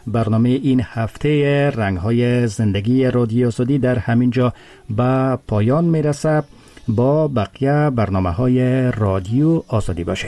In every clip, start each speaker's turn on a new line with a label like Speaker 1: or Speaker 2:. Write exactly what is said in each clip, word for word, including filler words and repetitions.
Speaker 1: برنامه این هفته رنگ‌های زندگی رادیو آزادی در همینجا به پایان میرسه. با بقیه برنامه‌های رادیو آزادی باشید.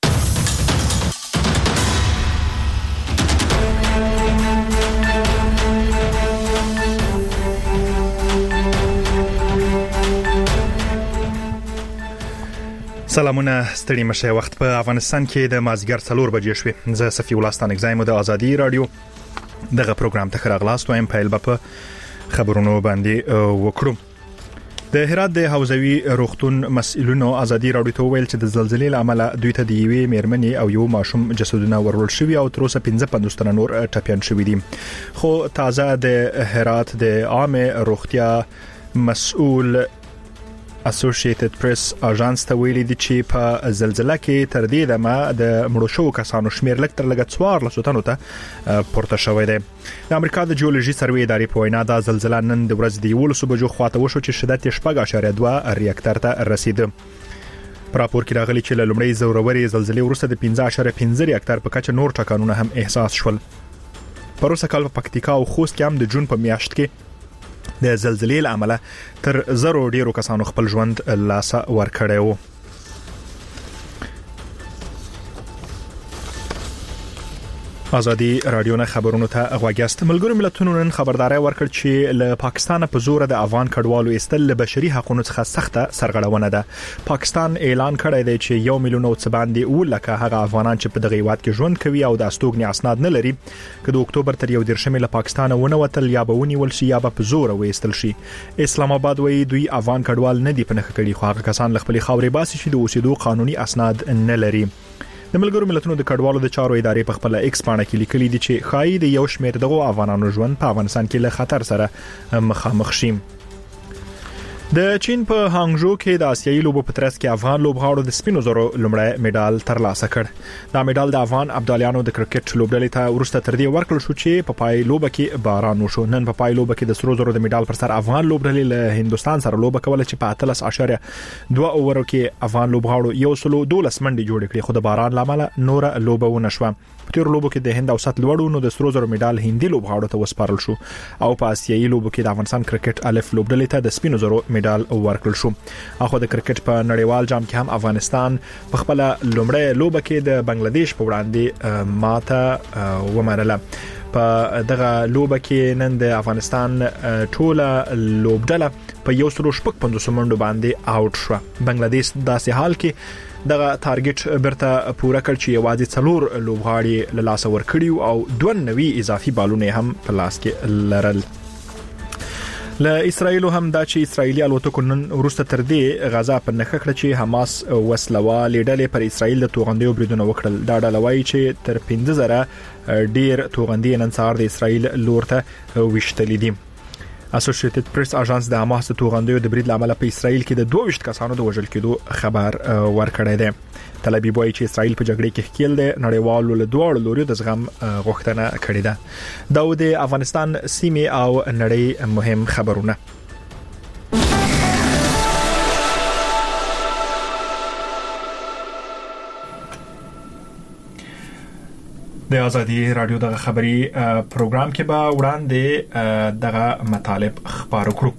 Speaker 2: سلامونه، ستړي مشه. وخت په افغانستان کې د مازیګر څلور بجې شوې. زه صفي ولستان اگزایم د آزادي رادیو دغه پروګرام ته راغلاست وایم. پیل به په خبرونو باندې وکړو. د هرات د حوزوي روغتون مسئولینو آزادي رادیو ته ویل چې د زلزلې له امله دوی ته د یوې میرمنې او یو ماشوم جسدونه ورول شوي او تر اوسه پنځه پنځوس تنه نور ټپیان شوي دي. خو تازه د هرات د عامه روغتیا مسؤل اسوسییټډ پریس اژانس ته ویلي دي چې په زلزلہ کې تر دې دمه د مړو شوو کسانو شمیر لږ تر لږه څوارلس تنو ته پورته شوی دی. د امریکا د جیولوژي سروې ادارې په وینا دا زلزلہ نن د ورځې د یولسو بجو خواته وشو چې شدت یې شپږ اعشاریه دوه ریاکټر ته رسید. په راپور کې راغلي چې له لومړۍ زوروري زلزلې وروسته د پنځه اعشاریه پنځه ریاکټر په کچه نور ټکانونه هم احساس شول. پروسه کال په پکتیکا او خوست کې هم د جون په میاشت کې د زلزلې له امله تر زرو ډیرو کسانو خپل ژوند لاسه ورکړی و. آزادي رادیو نه خبرونو ته غوږیاست. ملګرو ملتونو نن خبرداري ورکړ چې له پاکستان په زور د افغان کډوالو استل له بشري حقوقو څخه سخته سرغړونه ده. پاکستان اعلان کړی دی چې یو میلیون او څه باندې ولکه هغه افغانان چې په دغه هیواد کې ژوند کوي او د استوګنې اسناد نه لري که د اکتوبر تر یو دیرشمې له پاکستان ونه وتل یا به ونیول شي یا به په زور وېستل شي. اسلام آباد وایي دوی افغان کډوال نه دي پنهخ کړي خو هغه کسان خپل خاورې باسي چې د اوسېدو قانوني اسناد نه لري. د ملګرو ملتونو د کډوالو د چارو ادارې په خپل ایکس پاڼه کې لیکلي دي چې خایي د یو شمېر دغه افغانانو ژوند په افغانستان کې له خطر سره مخامخ شي. د چین په هانګژو کې د آسیایي لوبو په ترڅ کې افغان لوبغاړو د سپینو زرو لومړی میډال ترلاسه کړ. دا میډال د افغان ابدالیانو د کرکټ لوبډلې ته ورسته تر دې ورکړل شو چې په پای لوبه کې باران وشو. نن په پای لوبه کې د سرو زرو د میډال پر سر افغان لوبډلې له هندستان سره لوبه کوله چې په اتلس اعشاریه دوه اوورو کې افغان لوبغاړو یو سلو دولس منډې جوړې کړې خو د باران لامل نور لوبه ونه شوه. په تیر لوبو کې د هند اوسط لوړو نو د سرو زرو میډال هندي لوبغاړو ته وسپارل شو او په آسیایي لوبو کې د افغانستان کرکټ الف لوبډلې ته د سپینو زرو میډال ورکړل شو. اخو د کرکټ په نړیوال جام کې هم افغانستان په خپل لومړی لوبه کې د بنگلاديش په وړاندې ماته ومنله. په دغه لوبه کې نن د افغانستان ټوله لوبډله په یو سلو شپږ پنځوس منډو باندې آوټ شو. بنگلاديش داسې حال کې دغه ټارګټ برته پوره کړ چې یوازې څلور لوبغاړي له لاسه ورکړي او دوه نوي اضافي بالونه هم په لاس کې لرل. له اسرایل هم دا چې اسرایلی الوتکو نن وروسته تر دې غزا په نخښه کړ چې حماس وسلوال ډلې پر اسرایل د توغندیو بریدونه وکړل. دا ډله وایي چې تر پنځه زره ډیر توغندي نن سهار د اسرایل لور ته وشتلې دي. اسوسییټډ پریس اژانس د حماس د توغندیو د برید لامل په اسرایل کې د دوه ویشت کسانو د وژل کېدو خبر ورکړی دی. تل ابیب وایي چې اسرایل په جګړه کې ښکیل دی. نړیوالو له دوه لوري د زغم غوښتنه کړې ده. دا د افغانستان سیمه او نړۍ مهم خبرونه. د آزادي رادیو دغه خبري پروګرام کې به وړاندې دغه مطالب خبرو کړو.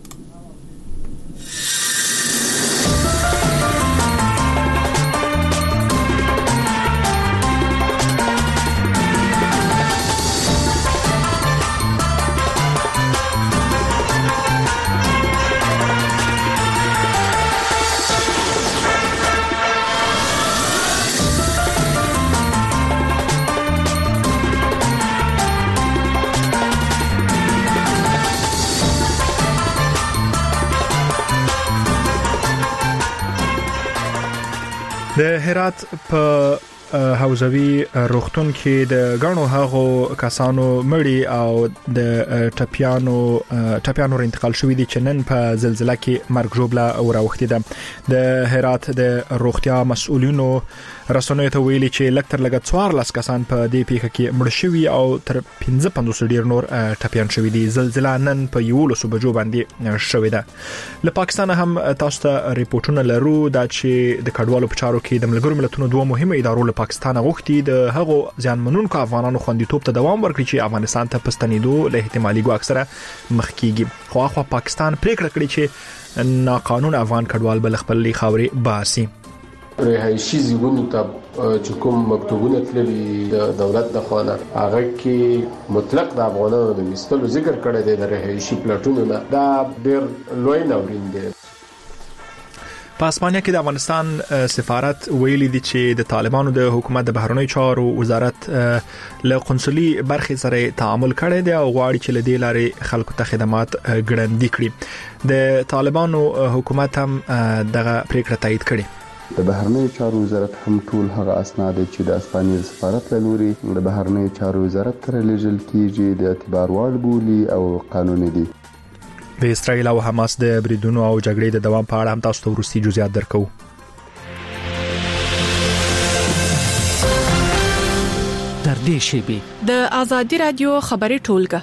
Speaker 2: د هرات په حوزوي روغتون کې د غنو هغو کسانو مړی او د ټپیانو ټپیانو انتقال شوې دي چې نن په زلزلہ کې مرګ ژوبله اوراوختي ده. د هرات د روغتیا مسؤلینو رسنیو ته ویلي چې لکتر لګ څوارلس کسان په دې پیښه کې مړ شوي او تر پنځه پنځوس ډیر نور ټپیان شوي دي. زلزلہ نن په یولسو بجو باندې شوې ده. له پاکستان هم تاسو ته ریپورتونه لرو دا چې د کډوالو په چارو کې د ملګرو ملتونو دوه مهمه ادارو د پاکستان غوښتي د هغو ځانمنونکو افغانانو خوندیتوب ته دوام ورکړي چې افغانستان ته پستنیدو له احتمالي ګواښ سره مخ کیږي. خو اخوا پاکستان پریکړه کړې چې ناقانون افغان کډوال بل خپل خاورې باسي.
Speaker 3: رهایشي زیګونو ته چې کوم مکتوبونه تللي د دولت د خوانه هغه کې مطلق د افغانانو د مستلو ذکر کړی دی د رهایشي پلاټونو نه دا ډېر لوی ناورین دی.
Speaker 2: په اسپانیا کې د افغانستان سفارت ویلي دی چې د طالبانو د حکومت د بهرنیو چارو وزارت له قنصلي برخې سره تعامل کړی دی او غواړي چې له دې لارې خلکو ته خدمات ګړندي کړي. د طالبانو حکومت هم دغه پریکړه تایید کړي.
Speaker 4: د بهرنیو چارو وزارت هم ټول هغه اسناد چې د اسپانیا سفارت له لوري د بهرنیو چارو وزارت تر لیږل کیږي د اعتبار وړ بولي او قانوني دي.
Speaker 2: د اسرایل او حماس د بریدونو او جګړې د دوام په اړه هم تاسو ته وروستي جزئیات درکو.
Speaker 5: در دې شیبه
Speaker 6: د آزادی رادیو خبري ټولګه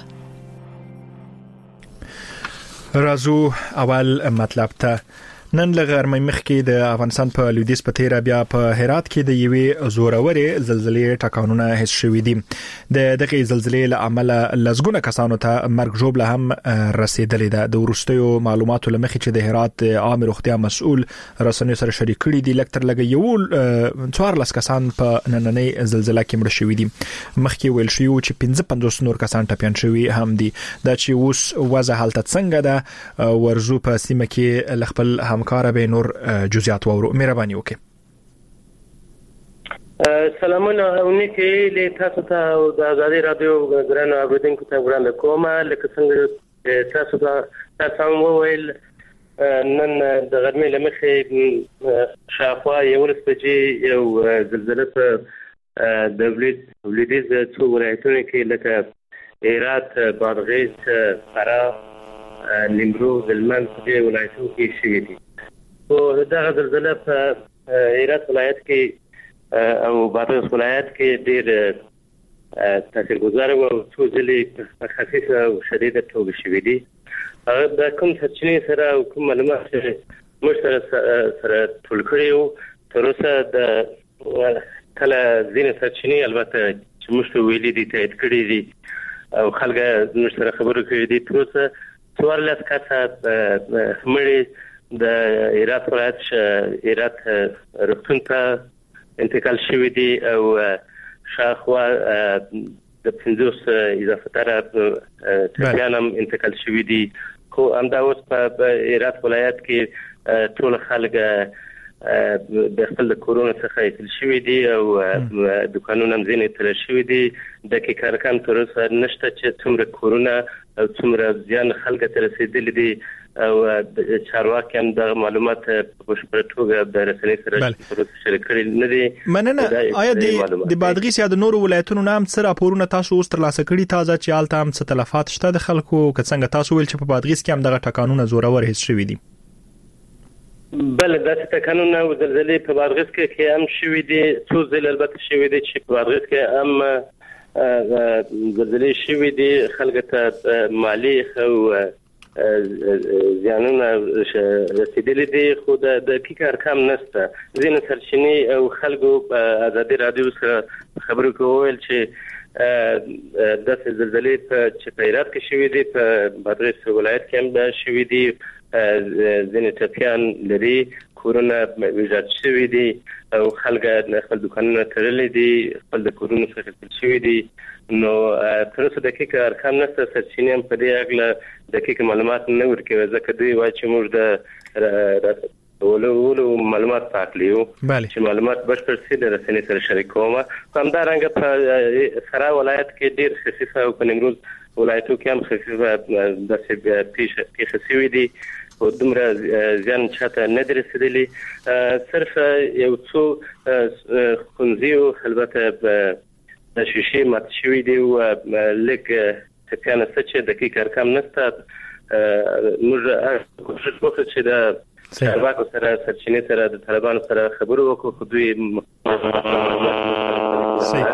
Speaker 2: رازو اول مطلب ته. نن لغرمې مخکې د افغانستان په لویدیځ په تیر بیا په هرات کې د یوې زورورې زلزلې ټکانونه حس شوې دي. د دغه زلزلې له امله لزګونه کسانو ته مرګ ژوبله هم رسیدلې ده. د ورستیو معلوماتو لمخې چې د هرات عام روغتیا مسؤل رسنیو سره شریک کړي دي لکتر لګي یو څوارلس کسان په نننۍ زلزلې کې مړ شوي دي. مخکې ویل شوی چې پنځه پنځوس نور کسان ټپيان شوي هم دي. دا چې اوس وضع حالت څنګه ده ورزو په سیمه کې لخپل هم کار به نور جزئیات وورو. مهرباني وکړئ.
Speaker 7: سلامونه اونیکي له تاسو ته د آزادي رادیو ګرانو اوریدونکو ته وړاندې کومه. لکه څنګه تاسو ته تاسو وویل نن د غرمې لمخې شاوخوا یولس بجې یو زلزلې په د ولایتونو څو ولایتونو کې لکه هرات، بادغیس، فراه، نیمروز، هلمند په ولایتونو کې شوې دي. او دا زلزلې په هرات ولایت کې او بادغیس ولایت کې ډېر تاثیرګذار او څو ځلې خفیفه او شدیده توګه شوې دي. هغه د کوم سرچینې سره او کوم معلومات موږ سره سره ټول کړي وو تر اوسه د کله ځینې سرچینې البته چې موږ ته ویلي دي تایید کړي دي او خلک موږ سره خبرې کړي دي. تر اوسه څوارلس کسه مړي د هرات ولایت هرات روغتون ته انتقال شوي دي او شاوخوا د پنځوس اضافه تر ټپيان هم انتقال شوي دي. خو همدا اوس په هرات ولایت کې ټول خلک د خپل کرونا څخه ایستل شوي دي او دکانونه هم ځینې تړل شوي دي. دقیق رقم تر اوسه نشته چې څومره کرونا او څومره زیان خلکو ته رسیدلی دي او چارواکي هم د معلومات په بشپړ توګه د رسنۍ سره شریک کړي نه دي.
Speaker 2: مننه. آیا د بادغیس یا د نورو ولایتونو نام څه راپورونه تاسو اوس ترلاسه کړي تازه چې حالت هم څه تلفات شته د خلکو که څنګه تاسو ویل چې په بادغیس کې هم دغه ټکانونه زورور هیڅ شوي دي؟
Speaker 7: بله داسې ټکانونه او زلزلې په بادغیس کې هم شوي دي. څو ځله البته شوي دي چې په بادغیس کې هم زلزلې شوي دي. خلکو ته مالي او زیانونه رسیدلي دي خو د دقیق ارقام نشته. ځینې سرچینې او خلکو په آزادي رادیو سره خبرې کوي چې داسې زلزلې چې په هرات کې شوي دي په بادغیس ولایت کې هم شوي دي. ځینې ټپيان لري، کورونه ویجاړ شوي دي او خلک خپل دکانونه تړلي دي، خپل د کورونو څخه ایستل شوي دي. نو تر اوسه دقیق ارقام نشته. سرچینې هم په دې اړه دقیق معلومات نه ورکوي ځکه دوی وایي چې موږ د ولولو معلومات پاتلیو چې معلومات بشپړ سي د رسنۍ سره شریکوم. همدارنګه په فراه ولایت کې ډېر خفیفه او په نیمروز ولایتو کې هم خفیفه داسې پیښې شوې دي او دومره زیان چاته نه دی رسېدلی. صرف یو څو ښوونځیو البته د شیشې مات شوي دي او لږ ټپیان شته چې دقیق ارقام نشته. موږ کوشش وکړو چې د چارواکو سره سرچینې سره د طالبانو سره خبرې وکړو خو دوی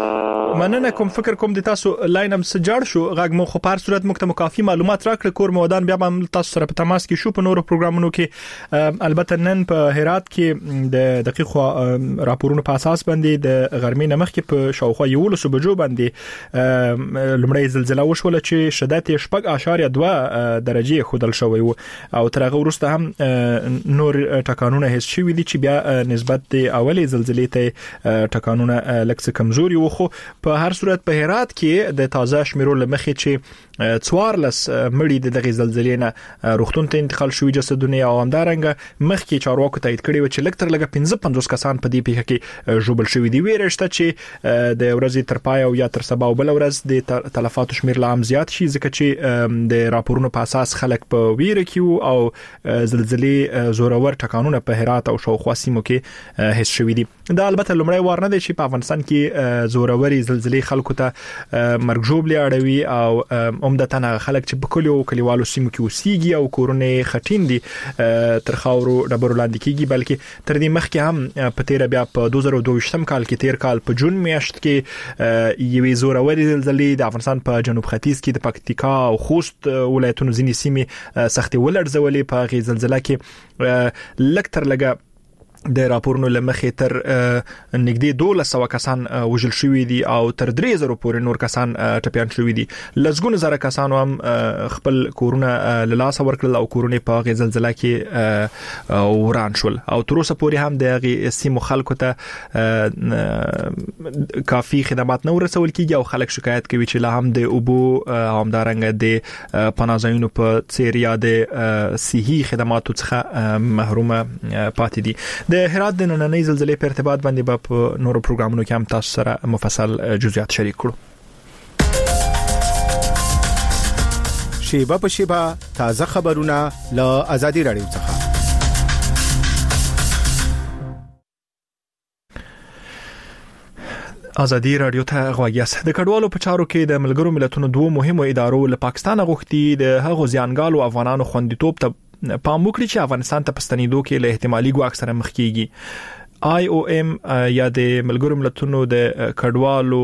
Speaker 2: مننه کوم فکر کوم د تاسو لاین هم سجاړ شو غږ مو خو په هر صورت مکتمل کافي معلومات راکړه کور مودان بیا هم تاسو سره په تماس کې شو په نورو پروګرامونو کې البته نن په هرات کې د دقیق راپورونو په اساس باندې د غرمې نمخ کې په شاوخوا یو لسو بجو باندې لمړی زلزلہ وشول چې شدت شپږ اشاریه دوه درجه خودل شوی وو او تر هغه وروسته هم نور ټکانونه هیڅ شوی دي چې بیا نسبت د اولې زلزلې ته ټکانونه لکه کمزوري و خو په هر صورت په هرات کې د تازه شمیرو لمخې چې څوارلس مړي د دغه زلزلې نه روغتون ته انتقال شوی جسدونه او همدارنګه مخکې چارواکو تایید کړي و چې لکتر لګه پنځه پنځوس کسان په دې پیښه کې ژوبل شوی دي ویرشته چې د ورځې تر پای او یا تر سبا بل ورځ د تلفاتو شمیر لا هم زیات شي ځکه چې د راپورونو په اساس خلک په ویره کې او زلزلې زورور ټکانونه په هرات او شاوخوا سیمو کې هیڅ شوی دي دا البته لمړی وار نه دی چې په افغانستان کې زوروري زلزلې خلکو ته مرګ ژوبلې اړوي او عمدتاً خلک چې په کلیو کلیوالو سیمو کې اوسېږي او کورونه خټین دي تر خاورو ډبرو لاندې کېږي بلکې تر دې مخکې هم په تیر بیا په دوه زره دوه ویشتم کال کې تیر کال په جون میاشت کې یوې زوروري زلزلې د افغانستان په جنوب ختیځ کې د پکتیکا او خوست ولایتونو ځینې سیمې سختي ولړزولې په غي زلزلہ کې لکتر لګه د راپورونو لمخې تر نږدې دوه سوه کسان وژل شوي دي او تر درې زره پورې نور کسان ټپيان شوي دي لږونه زره کسان هم خپل کورونه له لاسه ورکړل او کورونه په غي زلزلہ کې وران شول او تر اوسه پورې هم د غي سیمو خلکو ته کافي خدمات نه ورسول کیږي او خلک شکایت کوي چې لا هم د اوبو همدارنګه د پناهځایونو په څیر یا د صحي خدماتو څخه محرومه پاتې دي د هرات د نننۍ زلزلې په ارتباط باندې په نورو پروګرامونو کې هم تاسو سره مفصل جزئیات شریک کړو
Speaker 8: شیبه په شیبه تازه خبرونه له آزادي رادیو څخه
Speaker 2: آزادي رادیو ته غواړي د کډوالو په چارو کې د ملګرو ملتونو دوه مهمو ادارو له پاکستان غوښتي د هغو ځانګالو افغانانو خوندیتوب ته پام وکړي چې افغانستان ته پستنیدو کې له احتمالي ګواښ سره مخ کیږي آی او ام یا د ملګرو ملتونو د کډوالو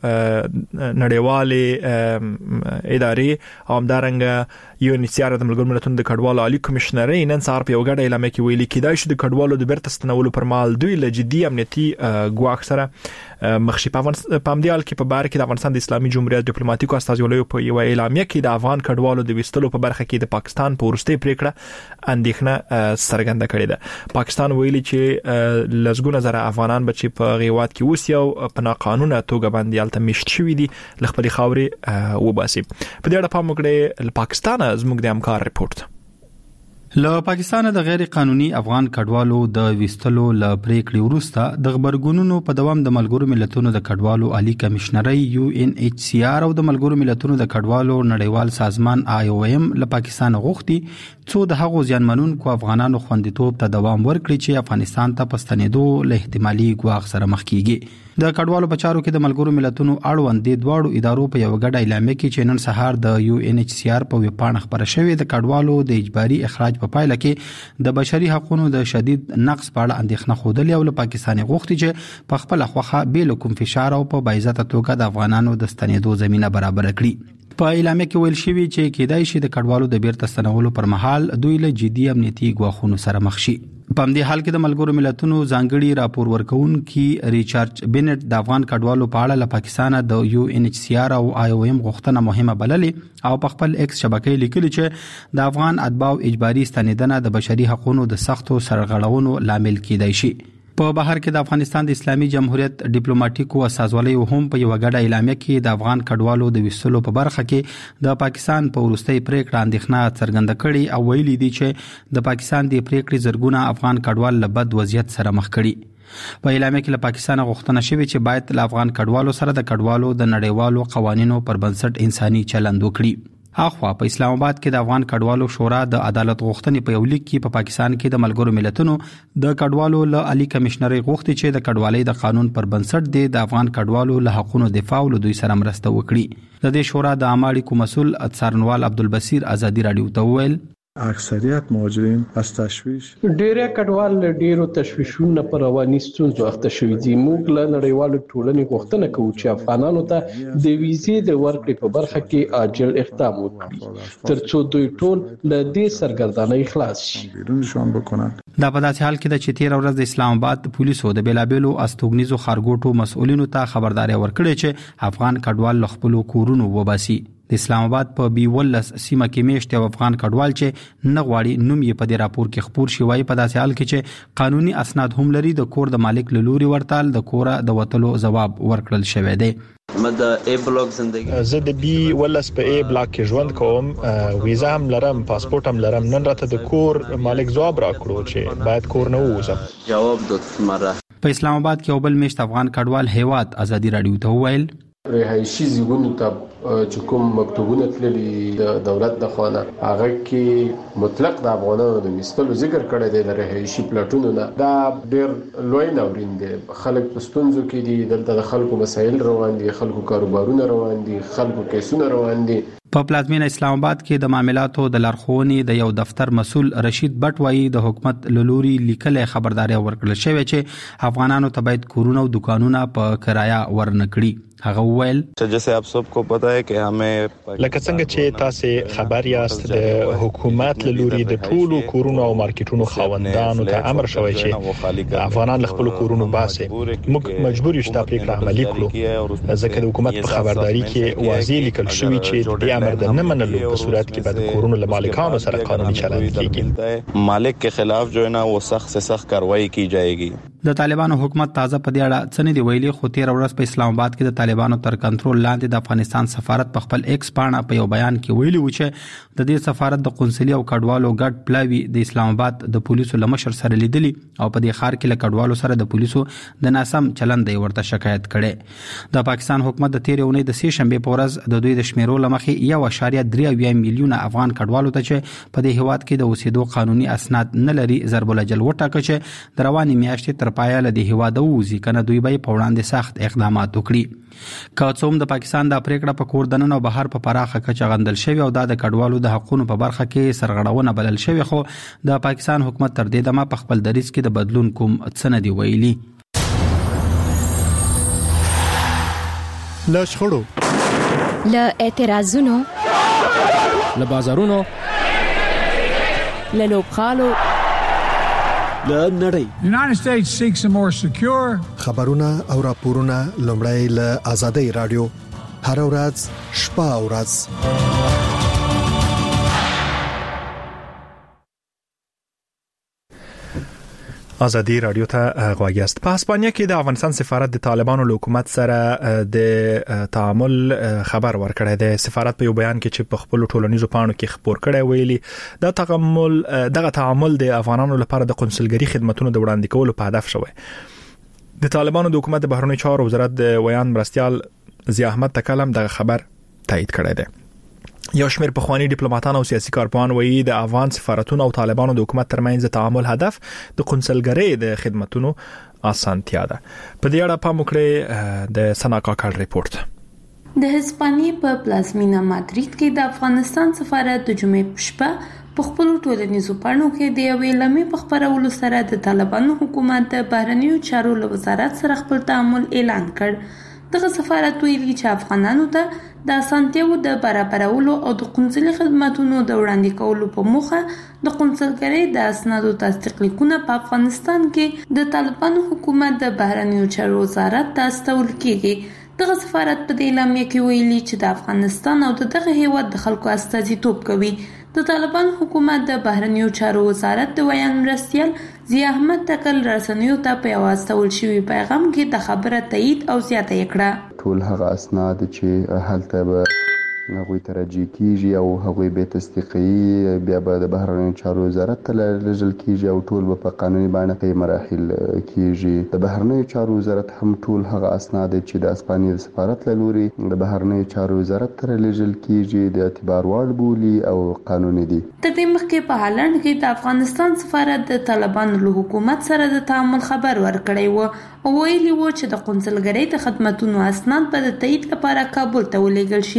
Speaker 2: نړیوالې ادارې او همدارنګه یو ان ایچ سی آر د ملګرو ملتونو د کډوالو عالی کمشنري نن سهار په یو غړ اعلان کې ویلي کېدای شي د کډوالو د بیرته ستنولو پر مهال دوی له جدي امنیتي ګواښ سره مخ شي په پامدیال کې په بار کې د افغانستان د اسلامي جمهوریت ډیپلوماټیکو استازیو په یو اعلامیه کې د افغان کډوالو د وستلو په برخه کې د پاکستان په ورستي پریکړه اندېښنه څرګنده کړې ده پاکستان ویلي چې لږونه زره افغانان بچي په غیوات کې اوسي او په ناقانونه توګه باندې الته مشت شوي دي لخپل خاوري وباسي په دې اړه پام وکړئ پاکستان زموږ د همکار ریپورت
Speaker 9: له پاکستان د غیر قانوني افغان کډوالو د وستلو ل پریکړې وروسته د خبرګونونو په دوام د ملګرو ملتونو د کډوالو عالی کمشنري یو ان ایچ سی آر او د ملګرو ملتونو د کډوالو نړیوال سازمان آی او ام له پاکستان غوښتي څو د هغو ځانمنونکو افغانانو خوندیتوب ته دوام ورکړي چې افغانستان ته پستنیدو له احتمالي ګواښ سره مخ کیږي د کډوالو په چارو کې د ملګرو ملتونو اړوند د دواړو ادارو په یو غړ اعلامیه کې چې نن سهار د یو ان ایچ سی آر په ویبپاڼه خبره شوې د کډوالو د اجباري اخراج په پایله کې د بشري حقوقو د شدید نقص په اړه اندېښنه خوده او له پاکستاني غوښتي چې په خپل خوخه بیل کوم فشار او په بایزته توګه د افغانانو د ستنېدو زمينه برابر کړي په اعلامیه کې ویل شوی چې کېدای شي د کډوالو د بیرته ستنولو پر مهال دوی له جدي امنیتي ګواښونو سره مخ شي په همدې حال کې د ملګرو ملتونو ځانګړي راپور ورکونکي ریچارډ بینټ د افغان کډوالو په اړه له پاکستان د یو ان ایچ سی آر او آی او ام غوښتنه مهمه بللې او په خپل ایکس شبکې لیکلي چې د افغان اتباع اجباري ستنیدنه د بشري حقوقو د سختو سرغړونو لامل کېدای شي په بهر کې د افغانستان د اسلامي جمهوریت ډیپلوماټیکو استازولۍ هم په یو غړ اعلامیه کې د افغان کډوالو د وسلو په برخه کې د پاکستان په ورستۍ پریکړه اندېښنه څرګنده کړې او ویلي دي چې د پاکستان د پریکړې زرګونه افغان کډوال له بد وضعیت سره مخ کړي په اعلامیه کې له پاکستان غوښتنه شوې چې باید له افغان کډوالو سره د کډوالو د نړیوالو قوانینو پر بنسټ انساني چلند وکړي اخوا په اسلام آباد کې د افغان کډوالو شورا د عدالت غوښتنې په یو لیک کې په پا پاکستان کې د ملګرو ملتونو د کډوالو له عالی کمشنري غوښتي چې د کډوالۍ د قانون پر بنسټ د افغان کډوالو له حقوقو دفاع او دوی سره مرسته وکړي د دې شورا د عامه اړیکو مسؤل اتسارنوال عبدالبصیر آزادي رادیو ته ویل
Speaker 10: اکثریت مهاجرین از تشویش
Speaker 3: ډیره کډوال ډیرو تشویشونو پر رواني ستونزو اخته شوي دي. موږ له نړیوالو ټولنې غوښتنه کوو چې افغانانو ته د ویزې د ورکړې په برخه کې عاجل اقدام وکړي ترڅو دوی ټول له دې سرګردانۍ خلاص شي.
Speaker 10: بیرونشان بکنن.
Speaker 9: دا په داسې حال کې د چتیر ورځ د اسلام آباد پولیسو د بیلابېلو استوګنیزو خارګوټو مسؤلینو ته خبرداري ورکړې چې افغان کډوال خپل کورونو وباسي. د اسلام آباد په بي ولس سیمه کې میشته افغان کډوال چې نه غواړي نوم یې په دې راپور کې خبر شي وای په داسې حال کې چې قانوني اسناد هم لري د کور د مالک له لوري ورتال د کوره د وټلو جواب ورکړل شوی دی.
Speaker 11: مده ای بلاک زندگی
Speaker 2: زه د بي ولس په ای بلاک کې ژوند کوم، ویزا هم لرم، پاسپورت هم لرم. نن راته د کور مالک جواب راکړو چې باید کور نه ووزم.
Speaker 11: جواب داد مره
Speaker 9: په اسلام آباد کې یو بل میشته افغان کډوال هیواد ازادي رادیو ته وویل
Speaker 3: رهایشي زیګونو ته چې کوم مکتوبونه تللي د دولت د خوانه هغه کې مطلق د افغانانو د مستلو ذکر کړی دی د رهایشي پلاټونو نه. دا ډېر لوی ناورین دی. خلک په ستونزو کې دي، دلته د خلکو مسایل روان دي، خلکو کاروبارونه روان دي، خلکو کیسونه روان دي.
Speaker 9: په پلازمینه اسلام آباد کې د معاملاتو د لارښوونې د یو دفتر مسول رشید بټ وایي د حکومت لوري لیکلې خبرداري ورکړل شوې چې افغانانو ته باید کورونه او دکانونه په کرایه ورنکړي. هغه وویل
Speaker 11: جیسے آپ سب کو پتہ ہے کہ ہمیں
Speaker 2: لکه څنګه چې تاسو خبر یاست د حکومت لوري د ټولو کورونو او مارکیټونو خاوندانو ته امر شوی چې افغانان خپل کورونو باسي. موږ مجبور یو چې پریکړه عملي کړو ځکه د حکومت په خبرداري کې واضح لیکل شوی چې د امر د نه منلو په صورت کې به د کورونو له مالکانو سره قانوني چلند کیږي.
Speaker 11: مالک کے خلاف جو ہے نا وہ سخت سے سخت کارروائی کی جائے گی.
Speaker 9: د طالبانو حکومت تازه په دې اړه څه نه دی ویلي، خو تیر ورځ په اسلام آباد کې د طالبانو تر کنټرول لاندې د افغانستان سفارت په خپل ایکس پاڼه په یو بیان کې ویلي و چې د دې سفارت د قونسلي او کډوالو ګډ پلاوی د اسلام آباد د پولیسو لمشر سره لیدلی او په دې خار کې له کډوالو سره د پولیسو د ناسم چلند دی ورته شکایت کړي. د پاکستان حکومت د تیر اونۍ د سې شنبه په ورځ د دوی د شمیرو لمخې یو اشاریه درې میلیونه افغان کډوالو ته چې په دې هیواد کې د اوسېدو قانوني اسناد نه لري ضرب الجل وټاکه چې د رواني میاشتې تر پایه له دې هیواد ووزي کنه دوی به په وړاندې سخت اقدامات وکړي. که څوم د پاکستان د پریکړه په کور دننه او بهر په پراخه کچه غندل شوی او د کډوالو د حقوقو په برخه کې سرغړونه بلل شوی، خو د پاکستان حکومت تر دې دمه په خپل دریځ کې د بدلون کوم څه نه دی ویلي.
Speaker 8: له شخړو،
Speaker 12: له اعتراضونو،
Speaker 5: له بازارونو،
Speaker 6: له لوبخالو،
Speaker 5: له نړۍ.
Speaker 13: United States seeks a more secure
Speaker 8: خبرونه او راپورونه لومړی له آزادۍ رادیو هر ورځ شپه او ورځ.
Speaker 2: آزادی رادیو ته غواړی است. په اسپانیا کې د افغانستان سفارت د طالبانو له حکومت سره د تعامل خبر ورکړی دی. سفارت په یو بیان کې چې په خپل ټولنیزو پاڼو کې خبر کړی ویلي دا تعامل دغه تعامل د افغانانو لپاره د قونسلګری خدماتونو د وړاندې کولو په هدف شوی. د طالبانو د حکومت د بهرنیو چارو وزارت د ویان مرستيال ضیاء احمد تکلم دغه خبر تایید کړی دی. یو شمېر پخوانی ډیپلوماټان او سیاسي کارپوهان وایي د افغان سفارتونو او طالبانو د حکومت ترمنځ تعامل هدف د قونسلګری د خدماتونو اسانتیا ده. په دې اړه پام وکړئ د سنا کاکړ ریپورت.
Speaker 14: د هسپانیې په پلازمینه مادرید کې د افغانستان سفارت د جمعې په شپه په خپل ټولنیزو پاڼو کې د یوې لمې په خبرولو سره د طالبانو حکومت د بهرنیو چارو له وزارت سره خپل تعامل اعلان کړ. دغه سفارت ویلي چې افغانانو ته د اسانتیاو د برابرولو او د قونسلي خدماتونو د وړاندې کولو په موخه د قونسلګرۍ د اسنادو تصدیق لیکونه په افغانستان کې د طالبانو حکومت د بهرنیو چارو وزارت ته استول کیږي. دغه سفارت په دې اعلامیه کې ویلي چې د افغانستان او دغه هیواد د خلکو استازیتوب کوي. د طالبانو حکومت د بهرنیو چارو وزارت د ویان مرستيال ضیاء احمد تکل رسنیو ته په یو استول شوی پیغام کې د خبره تایید او زیاته کړه.
Speaker 4: ټول هغه اسناد چې هلته به هغوی ترجیح کیږي او هغوی به تصدیقي بیا به د بهرنیو چارو وزارت ته لېږل کیږي او ټول به په قانوني بڼه کې مراحل کیږي. د بهرنیو چارو وزارت هم ټول هغه اسناد چې د اسپانیا د سفارت له لوري د بهرنیو چارو وزارت ته لېږل کیږي د اعتبار وړ بولي او قانوني دي.
Speaker 14: تر دې مخکې په هالند کې د افغانستان سفارت د طالبانو له حکومت سره د تعامل خبر ورکړی و او ویلي و چې د قونسلګرۍ د خدماتونو اسناد په تایید لپاره کابل ته ولېږل شي.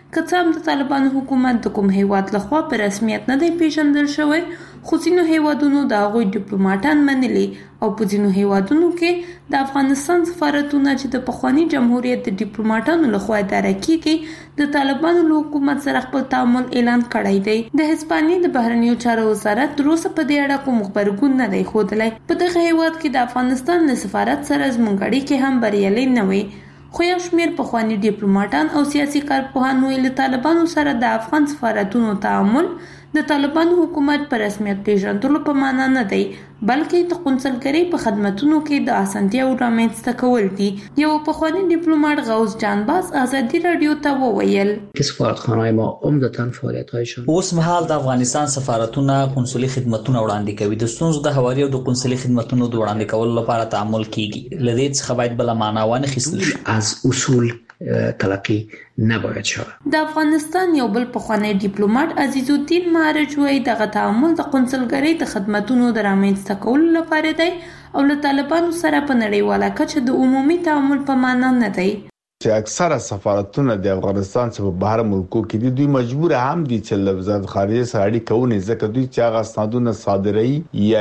Speaker 14: که څه هم د طالبانو حکومت د کوم هیواد لخوا په رسمیت نه دی پیژندل شوی، خو ځینو هیوادونو د هغوی ډیپلوماټان منلي او په ځینو هیوادونو کې د افغانستان سفارتونه چې د پخواني جمهوریت د ډیپلوماټانو لخوا اداره کیږي د طالبانو له حکومت سره خپل تعامل اعلان کړی دی. د هسپانیې د بهرنیو چارو وزارت تر اوسه په دې اړه کوم خبرګون نه دی ښودلی. په دغه هیواد کې د افغانستان له سفارت سره زموږ اړیکې هم بریالۍ نه وي، خو یو شمېر پخواني ډیپلوماټان او سیاسي کارپوهان وایي له طالبانو سره د افغان سفارتونو تعامل د طالبانو حکومت په رسمیت پیژندلو په معنا نه دی، بلکې د قونسلګرۍ په خدمتونو کې د اسانتیاو رامنځته کول دي. یو پخوانی ډیپلوماټ غوث جانباز ازادي رادیو ته وویل
Speaker 12: چې سفارتخانه‌های ما عمدتاً فعالیت‌هایشان
Speaker 15: اوس مهال د افغانستان سفارتونه قونسلي خدمتونه وړاندې کوي. د ستونزو د هواري او د قونسلي خدمتونو د وړاندې کولو لپاره تعامل کیږي. لدې څخه باید بل معنا وانخیستل شي.
Speaker 12: از اصول تلقی نباید شود.
Speaker 14: د افغانستان یو بل پخوانی ډیپلوماټ عزیز الدین مهاجر وایي دغه تعامل د قونسلګرۍ د خدماتو د رامنځته کولو لپاره دی او له طالبانو سره په نړیواله کچه د عمومي تعامل په معنا نه دی.
Speaker 16: چې اکثره سفارتونه د افغانستان څخه په بهر ملکو کې دي، دوی مجبور هم دي چې له وزارت خارجه سره اړیکه ونیسي، ځکه دوی چې هغه اسنادونه صادروي یا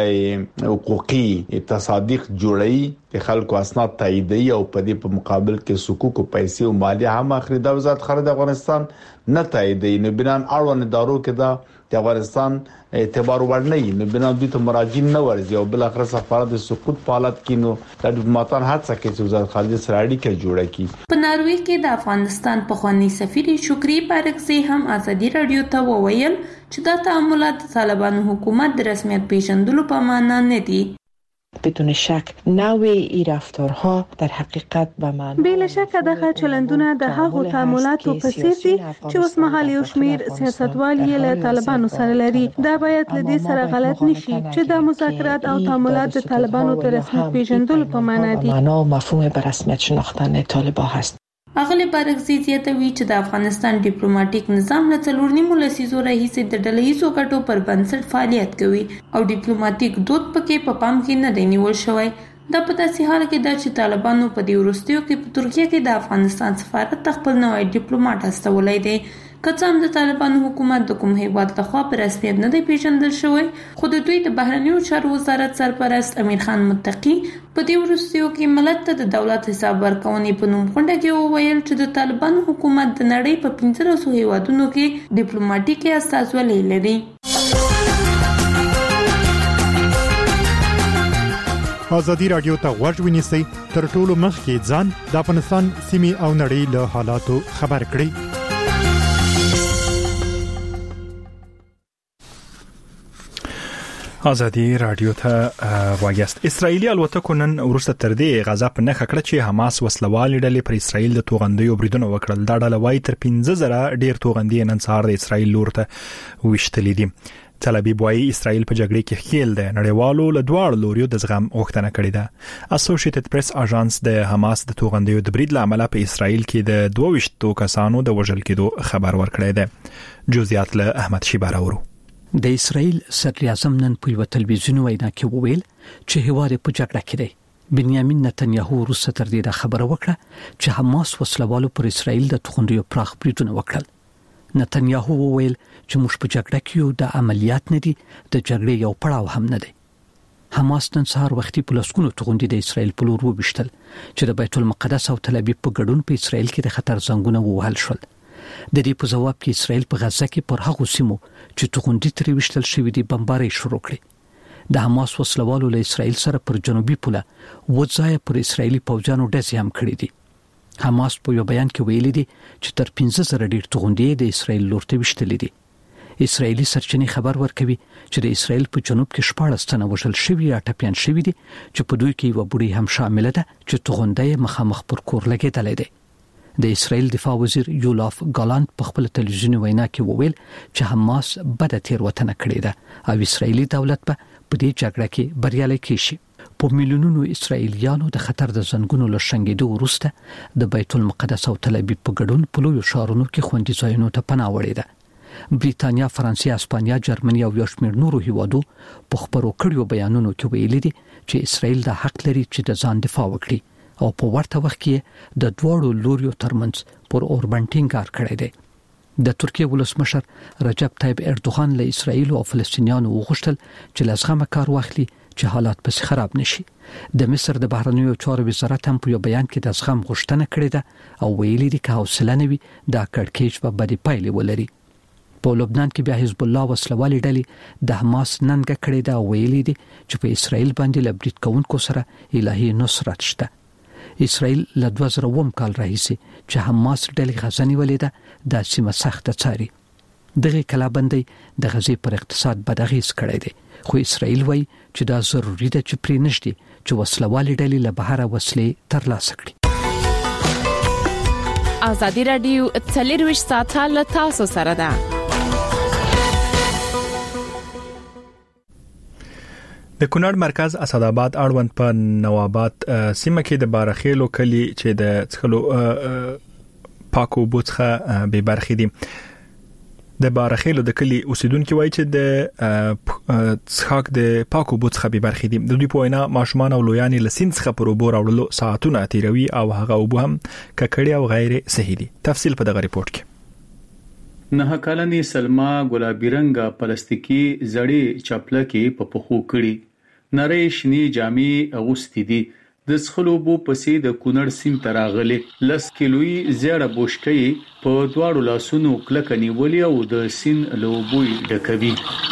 Speaker 16: حقوقي تصادیق جوړوي، د خلکو اسناد تاییدوي او په دې په مقابل کې حقوق او پیسې او مالیه هم اخلي. د وزارت خارجه د افغانستان نه تاییدوي، نو بنان اړوند ادارو کې دا د افغانستان اعتبار وړ نه وي، نو بنا دوی ته مراجعین نه ورځي او بل اخر سفارت د سقوط په حالت کې نو د ډیپلوماټان هڅه کوي چې وزارت خارجه سره اړیکه جوړه کړي.
Speaker 14: په ناروې کې د افغانستان پخوانی سفیر شکری بارکزی هم ازادي رادیو ته وویل چې دا تعاملات د طالبانو حکومت د رسمیت پیژندلو په معنا نه دي.
Speaker 17: بدون شک نوع ای رفتارها در حقیقت به معنی
Speaker 18: بلا شک دغه چلندونه د هغو تعاملاتو په څیر دي چې اوس مهال یو شمیر سیاستوال یې له طالبانو سره لري. دا باید له دې سره غلط نشي چې د مذاکرات او تعاملات د طالبانو د رسمیت پیژندلو په معنا دي.
Speaker 17: معنا مفهوم به رسمیت شناختن طالبان هست.
Speaker 14: اغلی بارکزی زیاتوي چې د افغانستان ډیپلوماټیک نظام له څلور نیمو لسیزو راهیسې د ډلهییزو ګټو پر بنسټ فعالیت کوي او ډیپلوماټیک دود پکې په پام کې نه دی نیول شوی. دا په داسې حال کې ده چې طالبانو په دې وروستیو کې په ترکیه کې د افغانستان سفارت ته خپل نوی ډیپلوماټ استولی دی. که څه هم د طالبانو حکومت د کوم هیواد لخوا په رسمیت نه دی پیژندل شوی، خو د دوی د بهرنیو چارو وزارت سرپرست امیر خان متقي په دې وروستیو کې ملت ته د دولت حساب ورکونې په نوم غونډه کې وویل چې د طالبانو حکومت د نړۍ په پنځلسو هیوادونو کې ډیپلوماټیکي استازولي لري.
Speaker 2: ازادي رادیو ته غوږ ونیسئ، تر ټولو مخکې ځان د افغانستان سیمې او نړۍ له حالاتو خبر کړئ. ازادي رادیو ته واګست. اسرایلی الوتکو نن ورسته تر دې غزا په نخښه کړه چې حماس وسلوال ډلې پر اسرایل د توغندیو بریدونه وکړل. دا ډله وايي تر پنځه زره ډیر توغندي نن سهار د اسرایل لور ته وشتلې دي. تل ابیب وايي اسرایل په جګړه کې خېل ده، نړیوالو له دواړو لوريو د زغم غوښتنه کړې ده. اسوسییټډ پریس اژانس د حماس د توغندیو د برید لامل په اسرایل کې د دوه ویشتو کسانو د وژل کېدو خبر ورکړی ده. جزئیات له احمد شیبه راوړو.
Speaker 19: د اسرایل صدر اعظم نن په یو تلویزیوني وینا کې وویل چې هیواد په جګړه کې دی. بنیامین نتنیاهو وروسته تر دې خبره وکړه چې حماس وسلوالو پر اسرایل د توغندیو پراخ بریدونه وکړل. نتنیاهو وویل چې موږ په جګړه کې یو د عملیات نه دي، د جګړې یو پړاو هم نه دی. حماس نن سهار وختي په لسګونو توغندي د اسرایل په لور وبشتل چې د بیت المقدس او تل ابیب په ګډون په اسرایل کې د خطر زنګونه ووهل شول. د دې په جواب کې اسرایل په غزه کې پر هغو سیمو چې توغندي ترې وشتل شوې دي بمبارۍ شروع کړې. د حماس وسلوالو له اسرایل سره پر جنوبي پوله وځای پر اسرایلی پوځانو ډزې هم کړې دي. حماس په یو بیان کې ویلي دي چې تر پنځه زره ډیر توغندي د اسرایل لور ته وشتلې دي. اسرایلی سرچینې خبر ورکوي چې د اسرایل په جنوب کې شپاړس تنه وژل شوي یا ټپيان شوي دي چې په دوی کې یو بوډۍ هم شامل ده چې توغندي مخامخ پر کور لګېدلې ده. د اسرایل دفاع وزیر یولاف ګالانت په خپل تلویزیوني وینا کې وویل چې حماس بده تیروتنه کړې ده او اسرایلی دولت به په دې جګړه کې بریالي کیږي. په میلیونونو اسرایلیانو د خطر د زنګونو له شنګېدو وروسته د بیت المقدس او تل ابیب په ګډون په لویو ښارونو کې خوندي ځایونو ته پناه وړې ده. بریتانیا، فرانسې، اسپانیا، جرمني او یو شمېر نورو هیوادو په خبرو کړیو بیانونو کې ویلي دي چې اسرایل د حق لري چې د ځان دفاع وکړي او په ورته وخت کې د دوړو لوريو ترمنځ پر اوربند ټینګار کړی دی. د ترکیه ولسمشر رجب طیب اردوغان له اسرایل او فلسطینیانو وغوښتل چې لازمه کار واخلي چې حالات پس خراب نشي. د مصر د بهرنیو چارو وزارت هم په یو بیان کې د زغم غوښتنه کړې ده او ویلي دي چې حوصله نه وي دا کړکېچ په بدی پایلې ولري. په لبنان کې بیا حزب الله وسلوالې ډلې د حماس ننګه کړې ده او ویلي دي چې په اسرایل باندې له برید کوونکو سره الهي نصرت شته. اسرائیل له دوه زره اووه کال راهیسې چې حماس ډلې غزه نیولې ده د سیمه سخته څاري. دغه کلابندۍ د غزې پر اقتصاد بد اغېز کړی دی، خو اسرائیل وایي چې دا ضروري ده چې پرې نشي چې وسلوالې ډلې له بهره وسلې ترلاسه کړي.
Speaker 6: ازادي رادیو څلرویشت ساعته له تاسو سره ده.
Speaker 2: د کونړ مرکز اسداباد اړوند په نواباد سیمه کې د بارخیلو کلی چې د څخلو پاکو بوڅخه به برخې دي. د بارخیلو د کلی اوسیدونکو وایي چې د څخاک د پاکو بوڅخه به برخې دي. د دوی په وینا ماشومان او لویان له سیند څخه پر اوبو راوړلو ساعتونه تیروي او هغه اوبو هم ککړې او غیر صحي دي. تفصیل په دغه ریپورت کې.
Speaker 20: نه کلنې سلما ګلابي رنگه پلاستیکي زړې چپلکې په پخو کړي، نری شنی جامې اغوستې دي. د څخلو بو پسې د کونړ سیند تراغلي لس کیلوي زیړه بوشکې په دواړو لاسونو کلک نیولې او د سیند لوبوي ډکوي.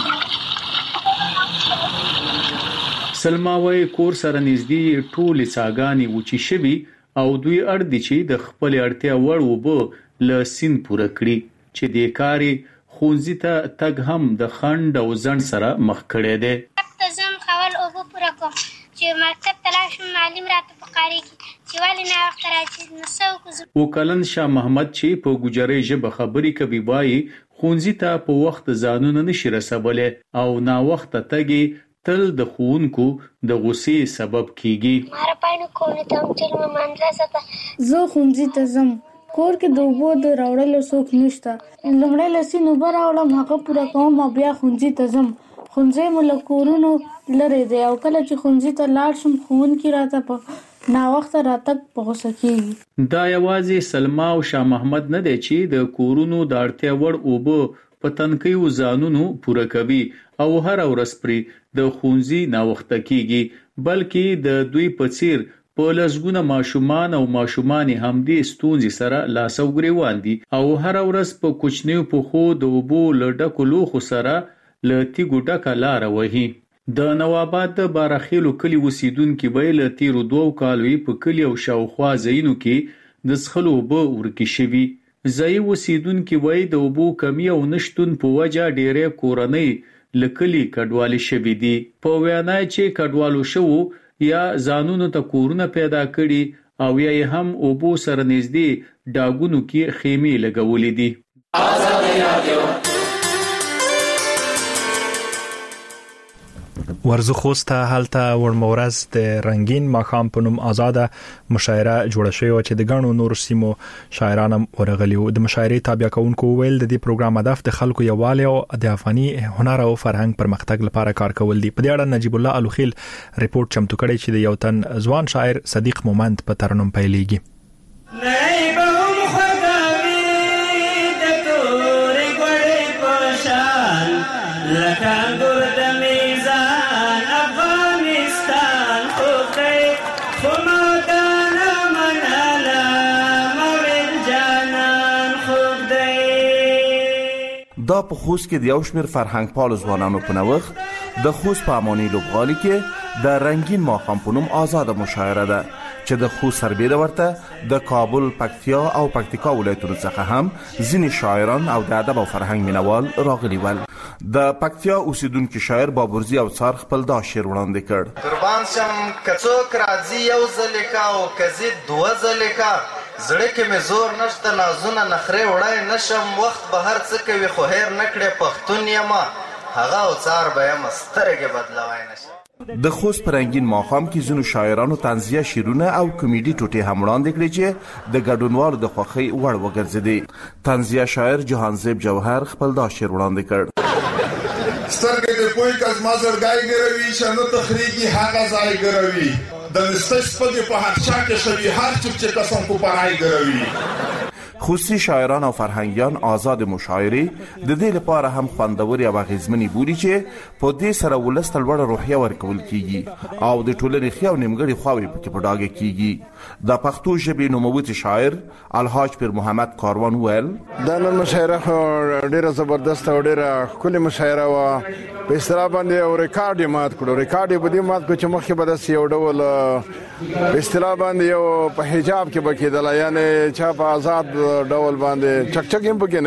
Speaker 20: سلما وايي کور سره نږدې ټولې څاګانې وچی شوي او دوی اړ دي چې د خپل اړتیا وړ وبو ل سیند پوره کړي چې د کاري خونځي ته تګ هم د خند او ځن سره مخ کړي دي.
Speaker 21: تزم خول او پوره کوم چې مکتب تلاش معلم راته پکاري چې ولې نه وخت راځي نو څو
Speaker 20: وکلن شاه محمد چې په ګجري ژبه خبري کوي وایي خونځي ته په وخت ځانونه نشي رسولې او نا وخت تګي تل د خونکو د غصې سبب کیږي.
Speaker 21: ماره پاینو کوونه ته چې مدرسه ته
Speaker 22: زه خونځي ته زم کور کې د اوبو د راوړلو څوک نشته. لومړی لسینو بر راوړم هغه پوره کوم بیا خونځي ته زم. خونځي ملکورونو لري دی او کله چې خونځي ته لاړ شم خون کې راته په نا وخت راتګ په غوسه کیږي.
Speaker 20: دا یوازې سلما او شاه محمد نه دی چې د کورونو د اړتیا وړ اوبو په تنکیو ځانونو پوره کوي او هر ورځ پرې د خونځي نا وخت کیږي، بلکې د دوی په څیر په لسګونه ماشومان او ماشومانې هم دې ستونزې سره لاس او ګریوان دي او هر ورځ په کوچنیو په خو د اوبو لډکو لوخو سره له تیګو ډکه لار وهي. د نواباد د بارخیلو کلی اوسیدونکو ویل تیرو دوه کالوي په کلی او شاوخوا ځایونو کې د څخلو اوبه ورکی شوي. ځای اوسیدونکو وایي د اوبو کمی او نشټون په وجه ډېرې کورنۍ لکلی کډوالي شوي دي. په وینا چې کډوالو شو یا ځانونو ته کورونه پیدا کړي او یا هم اوبو سره نږدې داګونو کې خیمه لګولې دي. آزادي رادیو
Speaker 2: ورزخوسته هلته ورمورز د رنگین ماخام په نوم آزاده مشاعره جوړه شوې او چې د غنو نور سیمو شاعرانو ورغلي وو. د مشاعرې تابع کوونکو ویل د دې پروګرام هدف د خلکو یووالی او د افغاني هنر او فرهنګ پرمختګ لپاره کار کول دي. په دې اړه نجیب الله الوخیل ریپورت چمتو کړی چې د یو تن ځوان شاعر صدیق مومند په ترنم پیلېږي.
Speaker 23: دا په خوست کې د یو شمېر فرهنګ پال ځوانانو په نوښت د خوست په اماني لوبغالي کې د رنگین ماښام په نوم آزاده مشاعره ده چې د خوست سربېره ورته د کابل، پکتیا او پکتیکا ولایتونو څخه هم ځینې شاعران او د ادب او فرهنګ مینوال راغلي ول. د پکتیا اوسیدونکو شاعر بابورزي او څار خپل دا شعر وړاندې کړ.
Speaker 24: قربان شم کڅوک راځي یو ځلیکا او کزي دوه ځلیکا زړه کې مې زور نشته نازونه نخره وړای نشم وخت به هر څه کوي خو هیر نکړې پښتون یما هغه او څار به یم سترګې بدلوای نشم.
Speaker 23: د خوست په رنگین ماښام کې ځینو شاعرانو طنزیه شعرونه او کمیډي ټوټې هم وړاندې کړې چې د ګډونوالو د خوښۍ وړ وګرځېدې. طنزیه شاعر جهانزیب جوهر خپل دا شعر وړاندې کړ.
Speaker 25: سترګې د پوی کز ما زړګای ګروي شنو تخریږي هغه ځای ګروي د نستش په دې په هر چا کې شوي هر څوک چې قسم کو پرای ګروي.
Speaker 23: خصوصي شاعران او فرهنګیان آزاد مشاعره د دې لپاره هم خوندوري او غیزمنی بوري چې په دې سره ولست لوړ روحیه ورکول کیږي او د ټولنې خو نیمګړي خواوي پکې پډاګه کیږي د پښتو ژبې نوموتی شاعر الحاج پیر محمد کاروان ویل
Speaker 1: دا نن مشاعره ډیره زبردست او ډیره کلی مشاعره وا په اصطلاح باندې او ریکارډ مات کړو ریکارډ به دې مات کو چې مخکې به د یو ډول په اصطلاح باندې یو په حجاب کې بکیدل یعنی چا په آزاد ډول باندې چک چک هم پکې